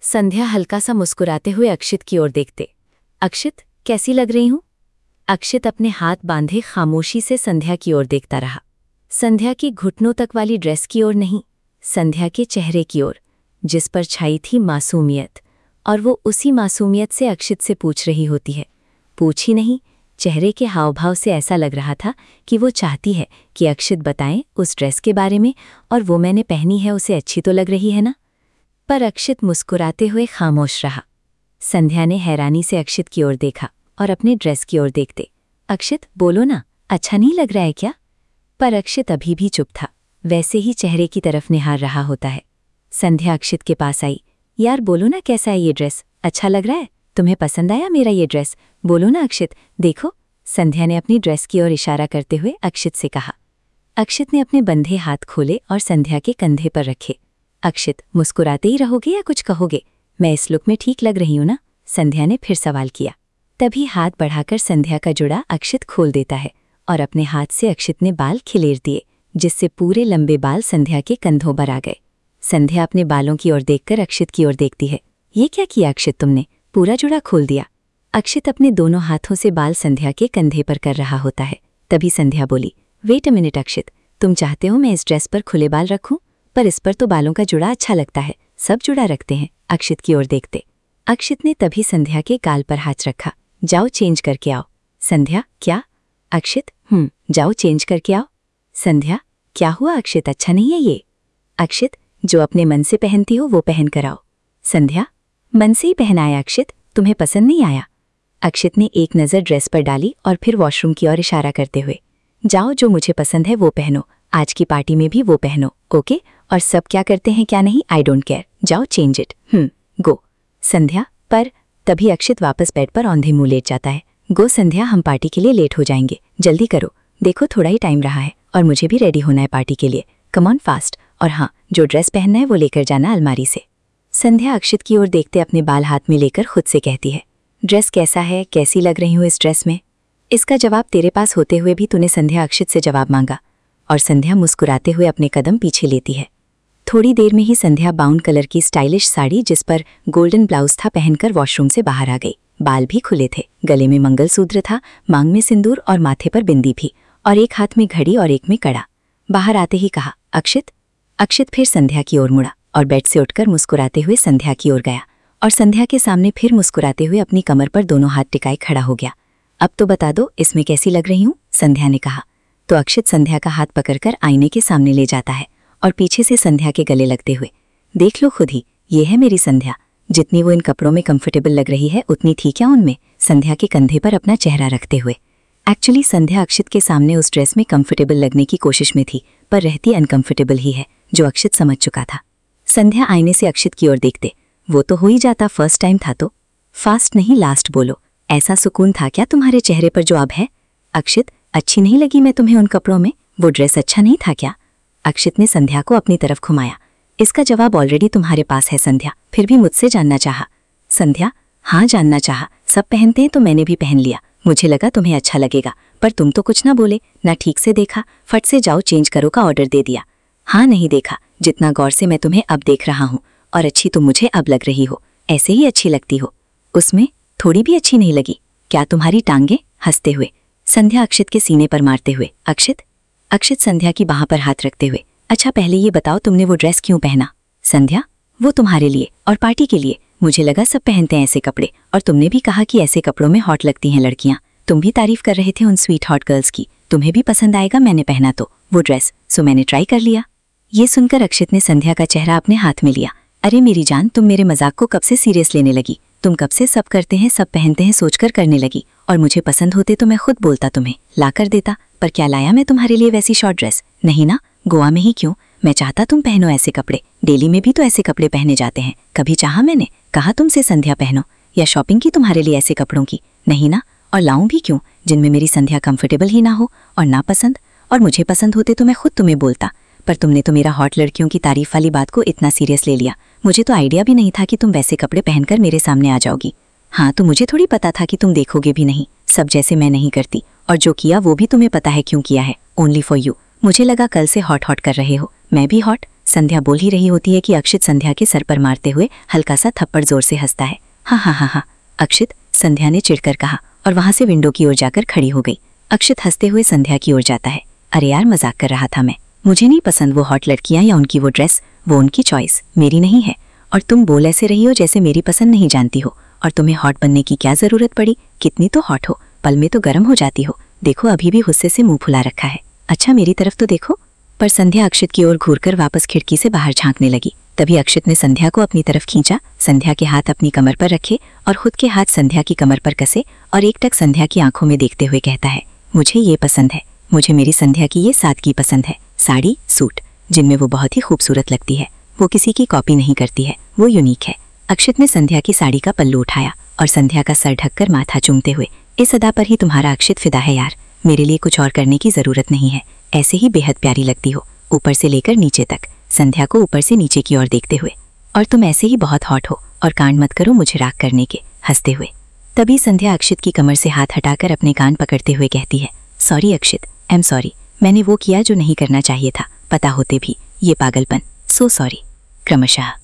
संध्या हल्का सा मुस्कुराते हुए अक्षित की ओर देखते। अक्षित, कैसी लग रही हूं? अक्षित अपने हाथ बांधे खामोशी से संध्या की ओर देखता रहा। संध्या की घुटनों तक वाली ड्रेस की ओर नहीं, संध्या के चेहरे की ओर, जिस पर छाई थी मासूमियत। और वो उसी मासूमियत से अक्षित से पूछ रही होती है। पूछ ही नहीं, चेहरे के हावभाव से ऐसा लग रहा था कि वो चाहती है कि अक्षित बताएं उस ड्रेस के बारे में, और वो मैंने पहनी है उसे अच्छी तो लग रही है ना। पर अक्षित मुस्कुराते हुए खामोश रहा। संध्या ने हैरानी से अक्षित की ओर देखा और अपने ड्रेस की ओर देखते, अक्षित बोलो ना, अच्छा नहीं लग रहा है क्या? पर अक्षित अभी भी चुप था, वैसे ही चेहरे की तरफ निहार रहा होता है। संध्या अक्षित के पास आई। यार बोलो ना, कैसा है ये ड्रेस? अच्छा लग रहा है? तुम्हें पसंद आया मेरा ये ड्रेस? बोलो ना अक्षित, देखो। संध्या ने अपनी ड्रेस की ओर इशारा करते हुए अक्षित से कहा। अक्षित ने अपने बंधे हाथ खोले और संध्या के कंधे पर रखे। अक्षित, मुस्कुराते ही रहोगे या कुछ कहोगे? मैं इस लुक में ठीक लग रही हूं ना? संध्या ने फिर सवाल किया। तभी हाथ बढ़ाकर संध्या का जुड़ा अक्षित खोल देता है और अपने हाथ से अक्षित ने बाल खिलेर दिए, जिससे पूरे लंबे बाल संध्या के कंधों पर आ गए। संध्या अपने बालों की ओर देखकर अक्षित की ओर देखती है। ये क्या किया अक्षित तुमने? पूरा जुड़ा खोल दिया। अक्षित अपने दोनों हाथों से बाल संध्या के कंधे पर कर रहा होता है। तभी संध्या बोली, वेट अ मिनट अक्षित, तुम चाहते हो मैं इस ड्रेस पर खुले बाल रखूं? पर इस पर तो बालों का जुड़ा अच्छा लगता है, सब जुड़ा रखते हैं। अक्षित की ओर देखते अक्षित ने तभी संध्या के गाल पर हाथ रखा। जाओ चेंज करके आओ। संध्या, क्या? अक्षित, जाओ चेंज करके आओ। संध्या, क्या हुआ अक्षित, अच्छा नहीं है ये? अक्षित, जो अपने मन से पहनती हो वो पहन कर आओ। संध्या, मन से ही पहनाया अक्षित, तुम्हें पसंद नहीं आया? अक्षित ने एक नज़र ड्रेस पर डाली और फिर वॉशरूम की ओर इशारा करते हुए, जाओ जो मुझे पसंद है वो पहनो, आज की पार्टी में भी वो पहनो, ओके? और सब क्या करते हैं क्या नहीं, आई डोंट केयर, जाओ चेंज इट, गो। संध्या, पर तभी अक्षित वापस बेड पर औंधे मुंह लेट जाता है। गो संध्या, हम पार्टी के लिए लेट हो जाएंगे, जल्दी करो, देखो थोड़ा ही टाइम रहा है और मुझे भी रेडी होना है पार्टी के लिए, कम ऑन फास्ट। और हाँ, जो ड्रेस पहनना है वो लेकर जाना अलमारी से। संध्या अक्षित की ओर देखते अपने बाल हाथ में लेकर खुद से कहती है, ड्रेस कैसा है, कैसी लग रही हूँ इस ड्रेस में? इसका जवाब तेरे पास होते हुए भी तूने संध्या अक्षित से जवाब मांगा। और संध्या मुस्कुराते हुए अपने कदम पीछे लेती है। थोड़ी देर में ही संध्या ब्राउन कलर की स्टाइलिश साड़ी जिस पर गोल्डन ब्लाउज था पहनकर वॉशरूम से बाहर आ गई। बाल भी खुले थे, गले में मंगलसूत्र था, मांग में सिंदूर और माथे पर बिंदी भी, और एक हाथ में घड़ी और एक में कड़ा। बाहर आते ही कहा, अक्षित। अक्षित फिर संध्या की ओर मुड़ा और बेड से उठकर मुस्कुराते हुए संध्या की ओर गया और संध्या के सामने फिर मुस्कुराते हुए अपनी कमर पर दोनों हाथ टिकाए खड़ा हो गया। अब तो बता दो, इसमें कैसी लग रही हूँ? संध्या ने कहा। तो अक्षित संध्या का हाथ पकड़कर आईने के सामने ले जाता है और पीछे से संध्या के गले लगते हुए, देख लो खुद ही, ये है मेरी संध्या, जितनी वो इन कपड़ों में कंफर्टेबल लग रही है उतनी थी क्या उनमें? संध्या के कंधे पर अपना चेहरा रखते हुए। एक्चुअली संध्या अक्षित के सामने उस ड्रेस में कंफर्टेबल लगने की कोशिश में थी, पर रहती अनकंफर्टेबल ही है, जो अक्षित समझ चुका था। संध्या आईने से अक्षित की ओर देखते, वो तो हो ही जाता, फर्स्ट टाइम था तो। फास्ट नहीं लास्ट बोलो, ऐसा सुकून था क्या तुम्हारे चेहरे पर जो अब है? अक्षित, अच्छी नहीं लगी मैं तुम्हें उन कपड़ों में? वो ड्रेस अच्छा नहीं था क्या? अक्षित ने संध्या को अपनी तरफ घुमाया। इसका जवाब ऑलरेडी तुम्हारे पास है संध्या, फिर भी मुझसे जानना चाहा। संध्या, हाँ जानना चाहा, सब पहनते हैं तो मैंने भी पहन लिया, मुझे लगा तुम्हें अच्छा लगेगा, पर तुम तो कुछ ना बोले, ना ठीक से देखा, फट से जाओ चेंज करो का ऑर्डर दे दिया। हाँ नहीं देखा, जितना गौर से मैं तुम्हें अब देख रहा हूँ, और अच्छी तुम मुझे अब लग रही हो, ऐसे ही अच्छी लगती हो। उसमें थोड़ी भी अच्छी नहीं लगी क्या तुम्हारी टांगे? हंसते हुए संध्या अक्षित के सीने पर मारते हुए, अक्षित। अक्षित संध्या की बाह पर हाथ रखते हुए, अच्छा पहले ये बताओ तुमने वो ड्रेस क्यों पहना? संध्या, वो तुम्हारे लिए और पार्टी के लिए, मुझे लगा सब पहनते हैं ऐसे कपड़े, और तुमने भी कहा कि ऐसे कपड़ों में हॉट लगती हैं लड़कियां, तुम भी तारीफ कर रहे थे उन स्वीट हॉट गर्ल्स की, तुम्हें भी पसंद आएगा मैंने पहना तो वो ड्रेस, सो मैंने ट्राई कर लिया। ये सुनकर अक्षित ने संध्या का चेहरा अपने हाथ में लिया। अरे मेरी जान, तुम मेरे मजाक को कब से सीरियस लेने लगी? तुम कब से सब करते हैं सब पहनते हैं सोचकर करने लगी, और मुझे पसंद होते तो मैं खुद बोलता तुम्हें ला कर देता, पर क्या लाया मैं तुम्हारे लिए वैसी शॉर्ट ड्रेस? नहीं ना, गोवा में ही क्यों, मैं चाहता तुम पहनो ऐसे कपड़े, डेली में भी तो ऐसे कपड़े पहने जाते हैं, कभी चाहा मैंने कहा तुमसे संध्या पहनो, या शॉपिंग की तुम्हारे लिए ऐसे कपड़ों की? नहीं ना, और लाऊं भी क्यों जिनमें मेरी संध्या कंफर्टेबल ही ना हो और ना पसंद, और मुझे पसंद होते तो मैं खुद तुम्हें बोलता, पर तुमने तो मेरा हॉट लड़कियों की तारीफ वाली बात को इतना सीरियस ले लिया, मुझे तो आइडिया भी नहीं था कि तुम वैसे कपड़े पहनकर मेरे सामने आ जाओगी। हाँ तो मुझे थोड़ी पता था कि तुम देखोगे भी नहीं, सब जैसे मैं नहीं करती, और जो किया वो भी तुम्हें पता है क्यों किया है, ओनली फॉर यू। मुझे लगा कल से हॉट हॉट कर रहे हो, मैं भी हॉट, संध्या बोल ही रही होती है कि अक्षित संध्या के सर पर मारते हुए हल्का सा थप्पड़ जोर से हंसता है। हाँ हाँ हाँ हाँ अक्षित, संध्या ने चिढ़कर कहा और वहां से विंडो की ओर जाकर खड़ी हो गई। अक्षित हंसते हुए संध्या की ओर जाता है। अरे यार, मजाक कर रहा था मैं। मुझे नहीं पसंद वो हॉट लड़कियां या उनकी वो ड्रेस, वो उनकी चॉइस, मेरी नहीं है। और तुम बोल ऐसे रही हो जैसे मेरी पसंद नहीं जानती हो। और तुम्हें हॉट बनने की क्या जरूरत पड़ी? कितनी तो हॉट हो, पल में तो गर्म हो जाती हो। देखो अभी भी गुस्से से मुंह फुला रखा है। अच्छा मेरी तरफ तो देखो। पर संध्या अक्षित की ओर घूरकर वापस खिड़की से बाहर झांकने लगी। तभी अक्षित ने संध्या को अपनी तरफ खींचा, संध्या के हाथ अपनी कमर पर रखे और खुद के हाथ संध्या की कमर पर कसे और एकटक संध्या की आंखों में देखते हुए कहता है, मुझे ये पसंद है, मुझे मेरी संध्या की ये सादगी पसंद है। साड़ी, सूट, जिनमें वो बहुत ही खूबसूरत लगती है। वो किसी की कॉपी नहीं करती है, वो यूनिक है। अक्षित ने संध्या की साड़ी का पल्लू उठाया और संध्या का सर ढककर माथा चूमते हुए, इस अदा पर ही तुम्हारा अक्षित फिदा है यार, मेरे लिए कुछ और करने की जरूरत नहीं है, ऐसे ही बेहद प्यारी लगती हो, ऊपर से लेकर नीचे तक। संध्या को ऊपर से नीचे की ओर देखते हुए, और तुम ऐसे ही बहुत हॉट हो और कांड मत करो मुझे राग करने के, हंसते हुए। तभी संध्या अक्षित की कमर से हाथ हटाकर अपने कान पकड़ते हुए कहती है, sorry Akshit, I am sorry, मैंने वो किया जो नहीं करना चाहिए था, पता होते भी, ये पागलपन, सो सॉरी। क्रमशः